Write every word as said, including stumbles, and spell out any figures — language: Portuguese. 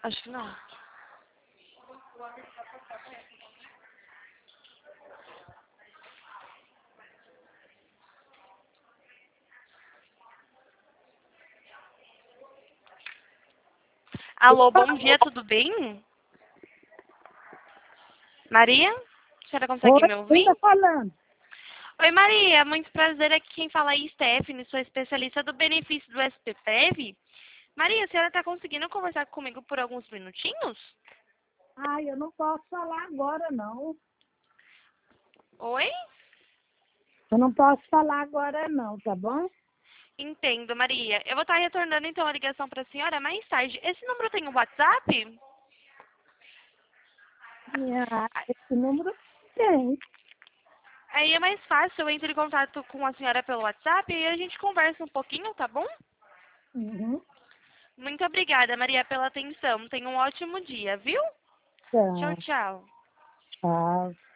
Acho que não. Alô, bom dia, tudo bem? Maria? A senhora Oi, consegue me quem ouvir? tá falando? Oi, Maria, muito prazer. Aqui quem fala é Stephanie, sou especialista do benefício do S P P E V. Maria, a senhora está conseguindo conversar comigo por alguns minutinhos? Ai, eu não posso falar agora, não. Oi? Eu não posso falar agora, não, tá bom? Entendo, Maria. Eu vou estar retornando então a ligação para a senhora mais tarde. Esse número tem um WhatsApp? Minha, esse número tem. Aí é mais fácil, eu entro em contato com a senhora pelo WhatsApp e a gente conversa um pouquinho, tá bom? Uhum. Muito obrigada, Maria, pela atenção. Tenha um ótimo dia, viu? Tchau, Tá, tchau. tchau.